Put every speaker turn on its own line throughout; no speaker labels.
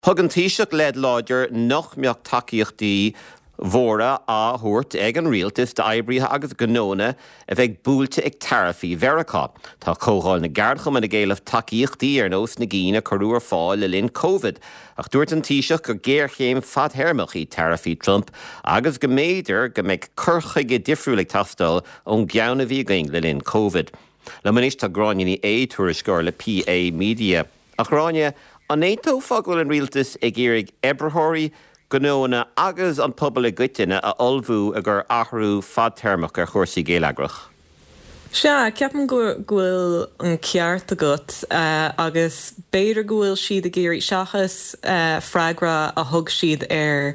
Thug an Taoiseach led láidir nach mbeadh tacaíochtaí mhóra á thuairt ag an rialtas de oibríthe agus gnóna a bheith búilte ag tarafaí Veracá. Tá cógáil na Gardacha na géalamh tacaíochtaí ar nós na Gína curú ar fáil le linn Covid. Ach dúirt an Taoiseach go géarchéim fadthermach í tarafaí Trump agus go méidir go mbeidh curchaige difriúla tastal ón gceanna bhí going le linn Covid. Le manis tá gráine ní tuairisceoir le PA Media. Ach gráine an étó fagil an rialtas ag iarraigh Ebrehóirí gnóna agus an pobl a gcuiteine a olbhú a gur athrú fadthermach ar chóirsaí géalagrach.
Ceapan gohfuil an ceart agat agus beidir gohfuil siad a géirí seachas freigra a thug siad ar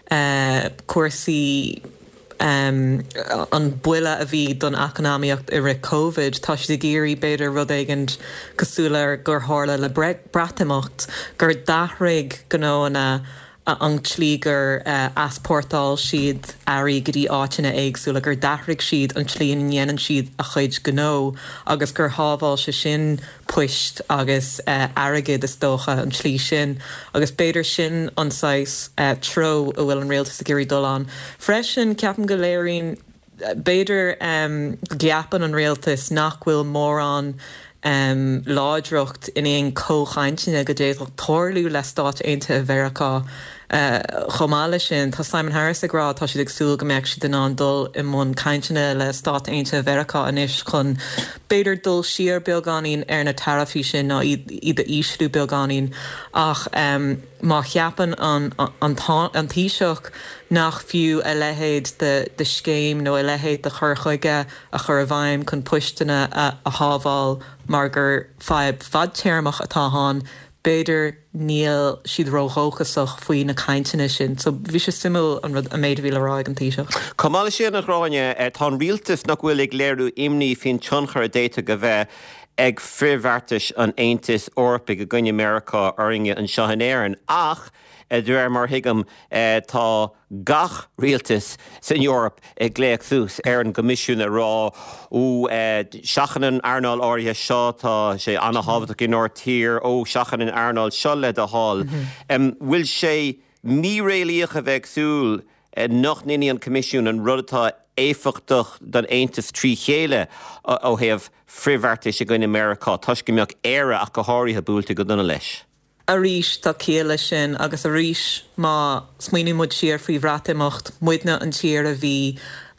cuasaí an buile a bhí don economiacht ar Covid, tá siad a géirí beidir rud éigent cosúla gur tharla le bratamocht gur dathraigh gnóna an tlígur aspórtáil siad airí go dtí áiteanna éagsúla gur dathraigh siad an tlíon dhéanann siad a chuid gnó agus gur hábháil se sin puist agus airigid is dócha an tlí sin agus beidir sin anáis tro a bhfuil an rialtas a géirí dul an. Freisin ceapan go léiríonn beidir gceapan an rialtas nach bhfuil mór an láidreacht in éon cóchainteanna go déadach toirliú le Stát Aontaithe Veracá. Chomáile sin, tá Simon Harris agrá tá siad ag súil go mbeadh siad in an dul i mbun cainteanna le Stát Aontaithe Veracá inis chun beidir dul siar beagganín ar na tarafaí sin ná iad a ísliú beagganín ach má cheapan an Taoiseach nach fiú a lehéad de scéim nó a lehéad de chur chuige a chur bhaim chun puisteanna a hábháil mar gur fadtéarmach atá hán beidir níl siad róghóchasach faoin na cainteanna sin. So bhí sé simú an rud a méid bhí le ráig an Taoiseach.
Comála sin nach ráine tá rialtas nach bhfuil ag léirú imní fin tionchar a déite go bheith ag frihhartais an Aontas Eorpa go gcoinne America oringe an seachanéireann ach dúir mar hiigam tá gach rialtas san Eorp ag léag sús ar an gomisiún a rá seachanan Arnáil áirithe seo tá sé anna hábhaach in ortír seachanan Arnáil seo le a háil. Bhfuil sé míréalaíoch a bheith súil nach níní an comisiún an rudatá éfachtach don Aontas trí chéile ó thaobh frihhartais a gcoinne America tuis go mbeadh éire ach go háirithe búilte go duna leis.
A rís tá céile sin agus a rís má smaoinú muid siar faoi bhreatamocht muidna an tíar a bhí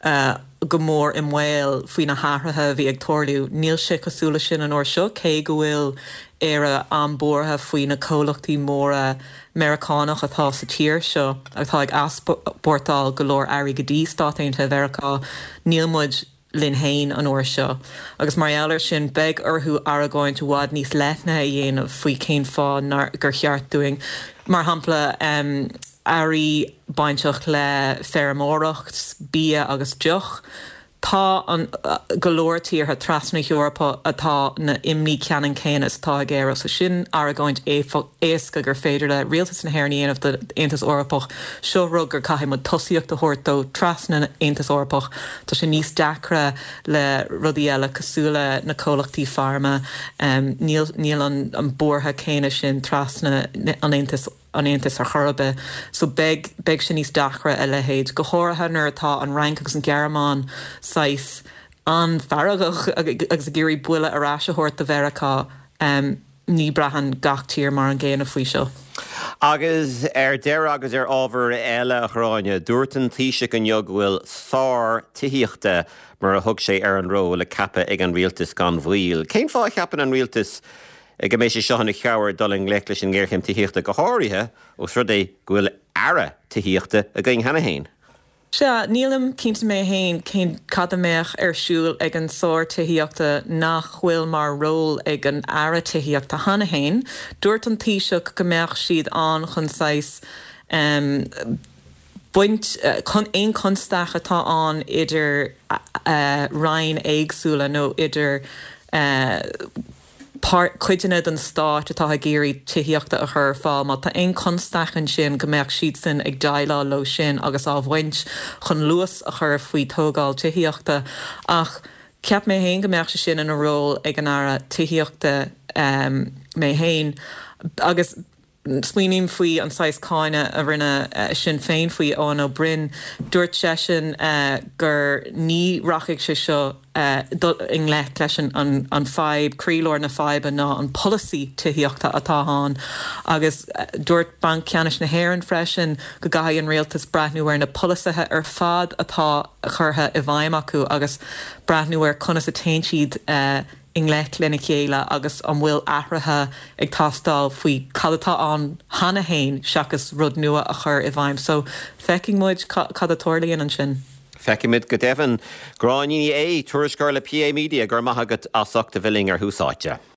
go mór i mhail faoi na háthrathe bhí ag toirliú. Níl sé cosúla sin an uair seo cé go bhfuil éire an bortha faoi na cólachtaí móra Americánach atá sa tír seo atá ag aspórtáil go leor airí go dtí Stát Aontaithe Veracá níl muid linn hain an uair seo. Agus mar ealar sin beg orthú aragóint bhád níos leithne a dhéanamh faoi cén fá gur cheart doing. Mar hampla airí bainteach le fearmóracht, bia agus deoch. Tá an golóirtíortha trasna Eorpa atá na imní ceanan céanas tá géire so sin aragóint éasca gur féidir le rialtas na hairníon of the Aontas Eorpach seo rug gur caithim an tosíocht a thuirtó trasna na Aontas Eorpach tá sé níos deacra le rudí eile cosúla na cólachtaí farma níl an bortha céine sin trasna an Aontas ar chorbe, so beg sin níos dachra a lehéid. Go háirithe nuair atá an rank agus an Gearmán sais an faragach agus a géirí buile arás a thuirt a Veracá ní brahan gach tír mar an ggéanana faoi seo.
Agus deir agus ábhar eile a chráine dúirt an Taoiseach an jog bhfuil sár tithíochta mar a thug sé ar an ró le cappa ag an rialtas gan bhíl. Cén fá ceapan an rialtas go mééis sé seohanna cheabhar doling leiclis an ggéirchéim tithíochta go háirithe ó srud é go bhfuil ara tithíochta a gcuin hena hain.
Se nílam cínta mé hain cén cadaméach ar siúil ag an sóir tithíochta nach bhfuil mar ról ag an ara tithíochta hana hain. Dúirt an Taoiseach go mbeadh siad an chun sais buint chun éon constaach atá an idir rainn éagsúla nó idir chuideanna an Stát atá a géirí tithíochta a chur fáil má tá aon constachan sin go mbeadh siad sin ag dailá lo sin agus á bhaint chun luas a chur faoi tógáil tithíochta ach ceap mé hain go mbeadh sé sin in a ról ag an ara tithíochta mé hain agus smuoinim faoi an sais cáine a rinne sin féin faoi ón ó Bryn dúirt sé sin gur ní rachaigh sé seo in lech leis an feib crílóir na feibe ná an policy tuíochta atá háin agus dúirt banc ceannis na hhéireann freisin go gaiigh an réaltas brathnúir na polisathe ar fad atá churtha i bhaim acu agus brathnúir conas a tain siad in lech lena chéile agus an bhfuil ahrathe ag tastal faoi cadatá an hana hain seachas rud nua a chur i bhaim. So fecking muid cadatóirlaíon an sin.
Fecimid go devan gráiní tuairisgur le PA Media gur maithagat asachta bhilling ar húsáite.